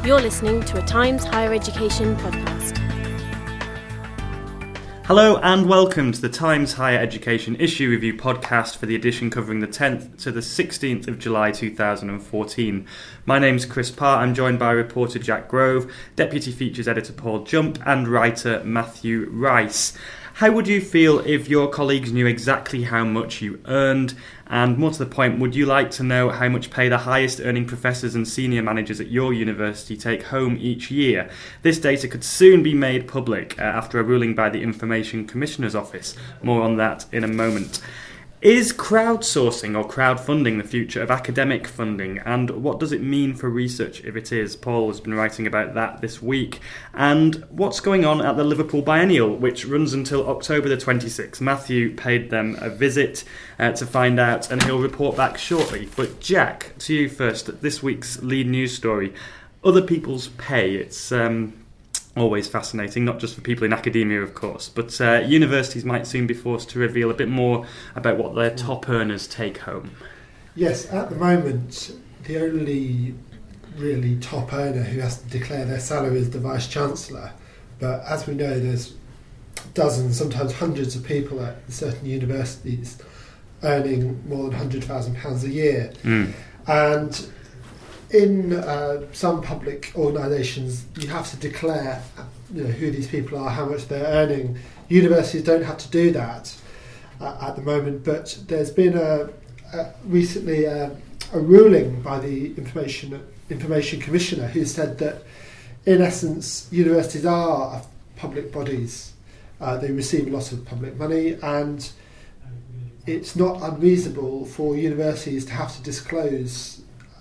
You're listening to a Times Higher Education podcast. Hello and welcome to the Times Higher Education Issue Review podcast for the edition covering the 10th to the 16th of July 2014. My name's Chris Parr. I'm joined by reporter Jack Grove, Deputy Features Editor Paul Jump and writer Matthew Rice. How would you feel if your colleagues knew exactly how much you earned? And more to the point, would you like to know how much pay the highest earning professors and senior managers at your university take home each year? This data could soon be made public after a ruling by the Information Commissioner's Office. More on that in a moment. Is crowdsourcing or crowdfunding the future of academic funding, and what does it mean for research if it is? Paul has been writing about that this week. And what's going on at the Liverpool Biennial, which runs until October the 26th? Matthew paid them a visit to find out, and he'll report back shortly. But Jack, to you first, this week's lead news story. Other people's pay. It's always fascinating, not just for people in academia, of course, but universities might soon be forced to reveal a bit more about what their top earners take home. Yes, at the moment, the only really top earner who has to declare their salary is the Vice-Chancellor. But as we know, there's dozens, sometimes hundreds of people at certain universities earning more than £100,000 a year. And in some public organisations, you have to declare, who these people are, how much they're earning. Universities don't have to do that at the moment, but there's been recently a ruling by the Information Commissioner who said that, in essence, universities are public bodies. They receive lots of public money, and it's not unreasonable for universities to have to disclose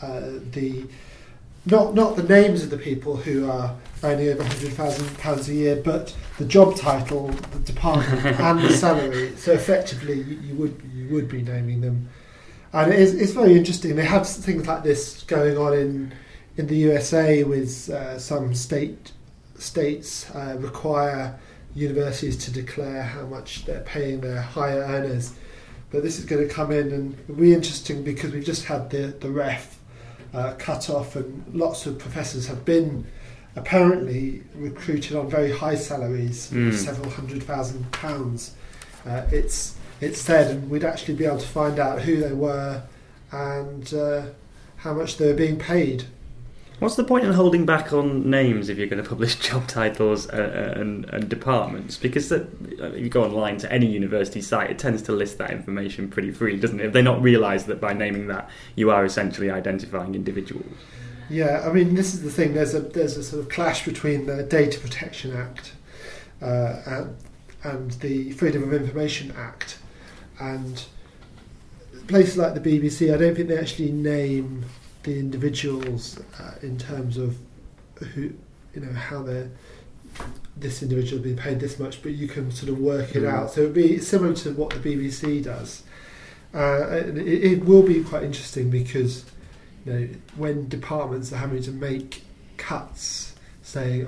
not the names of the people who are earning over £100,000 a year, but the job title, the department, and the salary. So effectively, you would be naming them, and it's very interesting. They have things like this going on in the USA with some states require universities to declare how much they're paying their higher earners. But this is going to come in, and it'll be interesting because we've just had the REF cut off, and lots of professors have been apparently recruited on very high salaries, several £100,000. It's said, and we'd actually be able to find out who they were and how much they were being paid. What's the point in holding back on names if you're going to publish job titles and departments? Because if you go online to any university site, it tends to list that information pretty freely, doesn't it? If they not realise that by naming that, you are essentially identifying individuals. Yeah, I mean, this is the thing. There's a sort of clash between the Data Protection Act and the Freedom of Information Act. And places like the BBC, I don't think they actually name the individuals in terms of who, how this individual being paid this much, but you can sort of work it out. So it would be similar to what the BBC does. It will be quite interesting because when departments are having to make cuts, saying,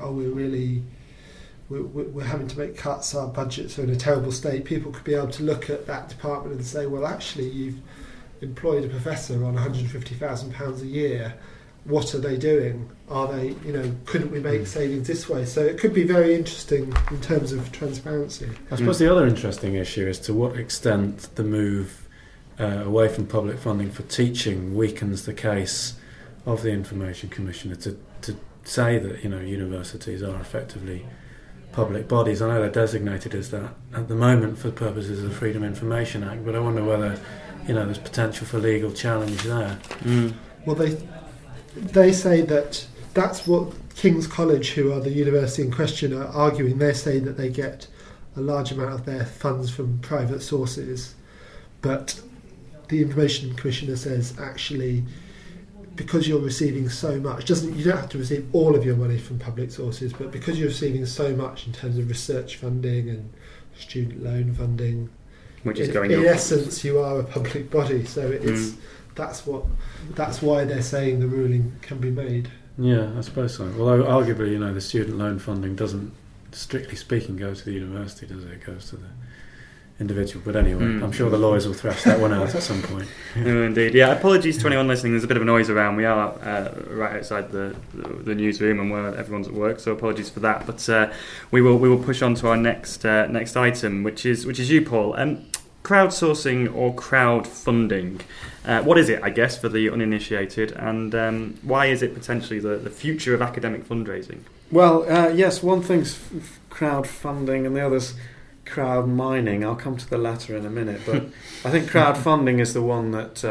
we're having to make cuts, our budgets are in a terrible state, people could be able to look at that department and say, well, actually, you've employed a professor on £150,000 a year. What are they doing? Are they, couldn't we make savings this way? So it could be very interesting in terms of transparency. I suppose the other interesting issue is to what extent the move away from public funding for teaching weakens the case of the Information Commissioner to say that universities are effectively public bodies. I know they're designated as that at the moment for the purposes of the Freedom of Information Act, but I wonder whether there's potential for legal challenge there. Well, they say that's what King's College, who are the university in question, are arguing. They say that they get a large amount of their funds from private sources, but the Information Commissioner says actually, because you're receiving so much, you don't have to receive all of your money from public sources, but because you're receiving so much in terms of research funding and student loan funding, which is going in essence, you are a public body. So that's why they're saying the ruling can be made. Yeah, I suppose so. Although arguably, the student loan funding doesn't, strictly speaking, go to the university, does it? It goes to the individual. But anyway, I'm sure the lawyers will thrash that one out at some point. No, indeed. Yeah, apologies to anyone listening. There's a bit of a noise around. We are right outside the newsroom and where everyone's at work, so apologies for that. But we will push on to our next item, which is you, Paul. Crowdsourcing or crowdfunding. What is it, I guess, for the uninitiated, and why is it potentially the future of academic fundraising? Well, yes, one thing's crowdfunding and the other's crowd mining. I'll come to the latter in a minute, but I think crowdfunding is the one that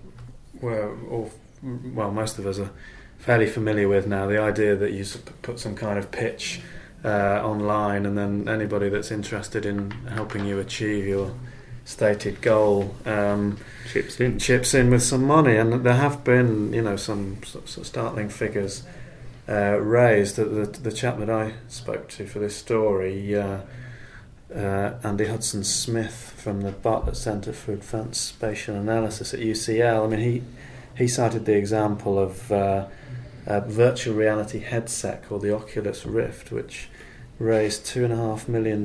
most of us are fairly familiar with now. The idea that you put some kind of pitch online, and then anybody that's interested in helping you achieve your stated goal chips in with some money, and there have been some sort of startling figures raised. The chap that I spoke to for this story, Andy Hudson-Smith from the Bartlett Centre for Advanced Spatial Analysis at UCL, I mean he cited the example of a virtual reality headset called the Oculus Rift, which raised $2.5 million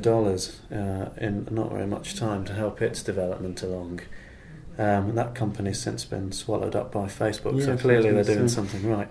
in not very much time to help its development along. And that company's since been swallowed up by Facebook, so clearly they're doing something right.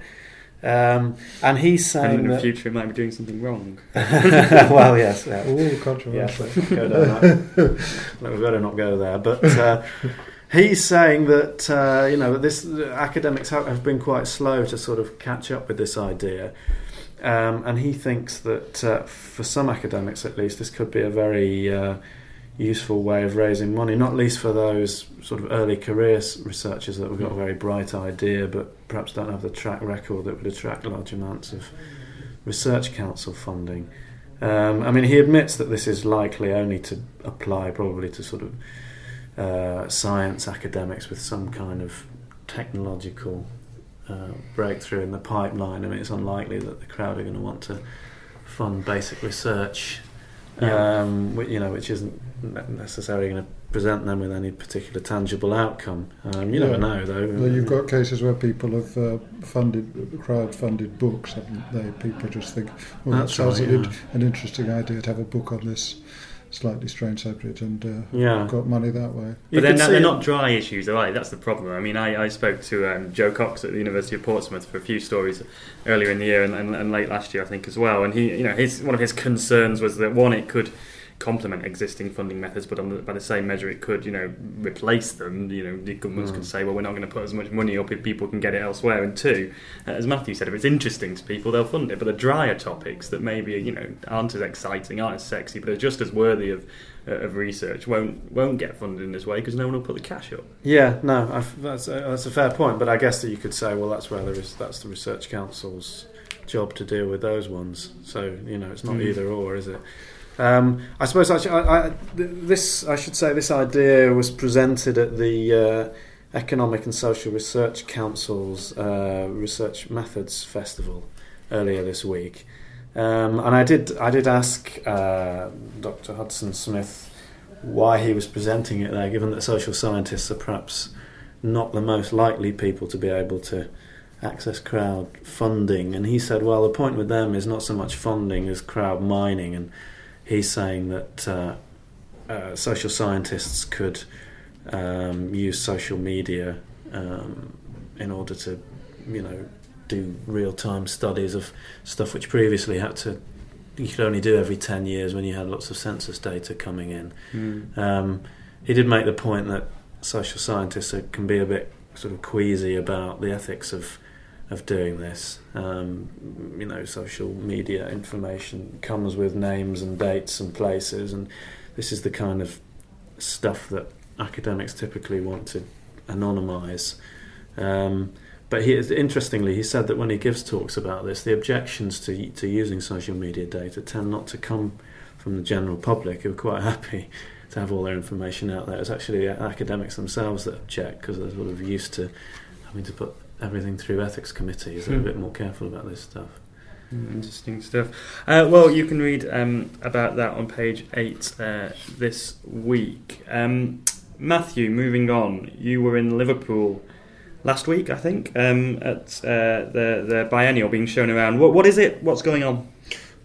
And he's saying in the future it might be doing something wrong. Well, yes. Yeah. Ooh, controversial. Yeah, go down that. We better not go there. But he's saying that academics have been quite slow to sort of catch up with this idea. And he thinks that for some academics at least, this could be a very useful way of raising money, not least for those sort of early career researchers that have got a very bright idea but perhaps don't have the track record that would attract large amounts of research council funding. He admits that this is likely only to apply probably to sort of science academics with some kind of technological breakthrough in the pipeline. It's unlikely that the crowd are going to want to fund basic research, which isn't necessarily going to present them with any particular tangible outcome. You never know, though. Well, you've got cases where people have crowd-funded books, haven't they? People just think, that sounds an interesting idea to have a book on this slightly strange subject, and got money that way. But they're not dry issues, are they? That's the problem. I spoke to Joe Cox at the University of Portsmouth for a few stories earlier in the year and late last year, I think, as well. And he, one of his concerns was that one, it could complement existing funding methods, but by the same measure it could replace them. The governments could say, well, we're not going to put as much money up if people can get it elsewhere. And two, as Matthew said, if it's interesting to people, they'll fund it. But the drier topics that maybe aren't as exciting, aren't as sexy, but are just as worthy of research won't get funded in this way because no one will put the cash up. That's a fair point, but I guess that you could say, well, that's the Research Council's job to deal with those ones. So it's not either or, is it? I suppose this idea was presented at the Economic and Social Research Council's Research Methods Festival earlier this week, and I did ask Dr. Hudson-Smith why he was presenting it there, given that social scientists are perhaps not the most likely people to be able to access crowd funding, and he said, well, the point with them is not so much funding as crowd mining, and he's saying that social scientists could use social media in order to, do real-time studies of stuff which previously you could only do every 10 years when you had lots of census data coming in. He did make the point that social scientists can be a bit sort of queasy about the ethics of doing this. Social media information comes with names and dates and places, and this is the kind of stuff that academics typically want to anonymise. But interestingly, he said that when he gives talks about this, the objections to using social media data tend not to come from the general public, who are quite happy to have all their information out there. It's actually the academics themselves that object, because they're sort of used to having to put everything through ethics committees. They're a bit more careful about this stuff. Interesting stuff. Well, you can read about that on page 8 this week. Matthew, moving on, you were in Liverpool last week, I think, at the biennial being shown around. What is it? What's going on?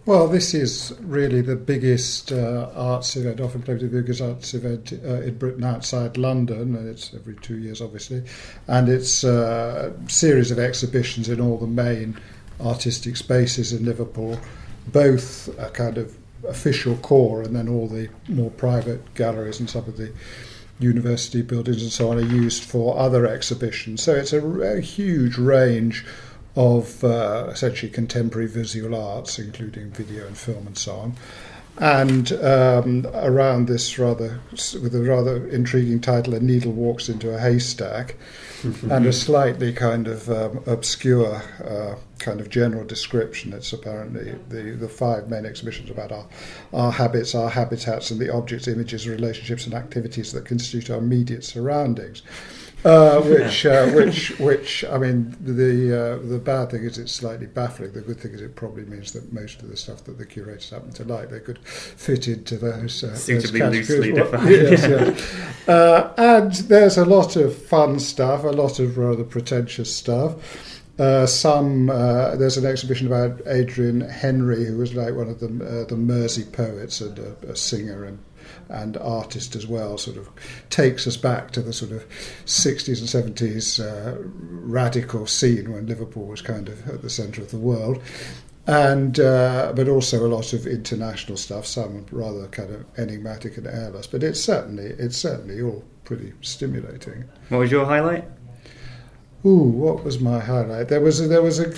Well, this is really the biggest arts event, often claimed to be the biggest arts event in Britain outside London, and it's every 2 years, obviously. And it's a series of exhibitions in all the main artistic spaces in Liverpool, both a kind of official core and then all the more private galleries and some of the university buildings and so on are used for other exhibitions. So it's a huge range of essentially contemporary visual arts, including video and film and so on. And around this with a rather intriguing title, A Needle Walks into a Haystack, and a slightly kind of obscure kind of general description. It's apparently the 5 main exhibitions about our habits, our habitats, and the objects, images, relationships, and activities that constitute our immediate surroundings. Which I mean, the bad thing is it's slightly baffling. The good thing is it probably means that most of the stuff that the curators happen to like, they could fit into those suitably those loosely defined. Yes. And there's a lot of fun stuff, a lot of rather pretentious stuff. There's an exhibition about Adrian Henry, who was like one of the Mersey poets and a singer and artist as well, sort of takes us back to the sort of 60s and 70s radical scene when Liverpool was kind of at the centre of the world, and but also a lot of international stuff, some rather kind of enigmatic and airless, but it's certainly all pretty stimulating. What was your highlight? What was my highlight? There was a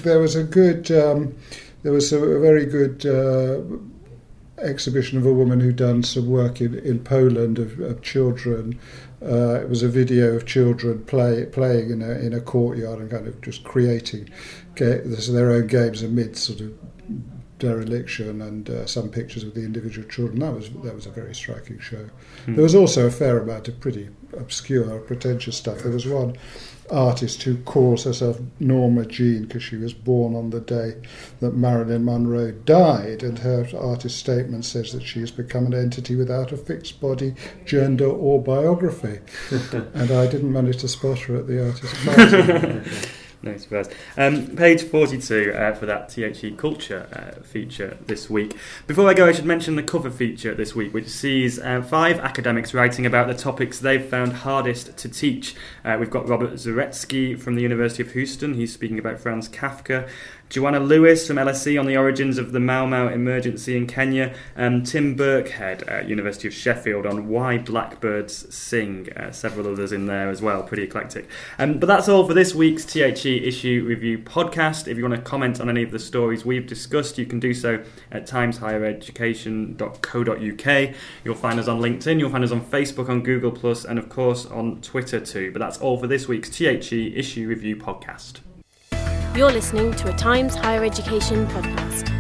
very good exhibition of a woman who'd done some work in Poland of children. It was a video of children playing in a courtyard and kind of just creating their own games amid sort of dereliction, and some pictures of the individual children. That was a very striking show. There was also a fair amount of pretty obscure, pretentious stuff. There was one artist who calls herself Norma Jean because she was born on the day that Marilyn Monroe died, and her artist statement says that she has become an entity without a fixed body, gender or biography. And I didn't manage to spot her at the artist party. No surprise. Page 42 for that THE Culture feature this week. Before I go, I should mention the cover feature this week, which sees 5 academics writing about the topics they've found hardest to teach. We've got Robert Zaretsky from the University of Houston. He's speaking about Franz Kafka. Joanna Lewis from LSE on the origins of the Mau Mau emergency in Kenya. Tim Birkhead at University of Sheffield on why blackbirds sing. Several others in there as well, pretty eclectic. But that's all for this week's THE Issue Review podcast. If you want to comment on any of the stories we've discussed, you can do so at timeshighereducation.co.uk. You'll find us on LinkedIn, you'll find us on Facebook, on Google+, and of course on Twitter too. But that's all for this week's THE Issue Review podcast. You're listening to a Times Higher Education podcast.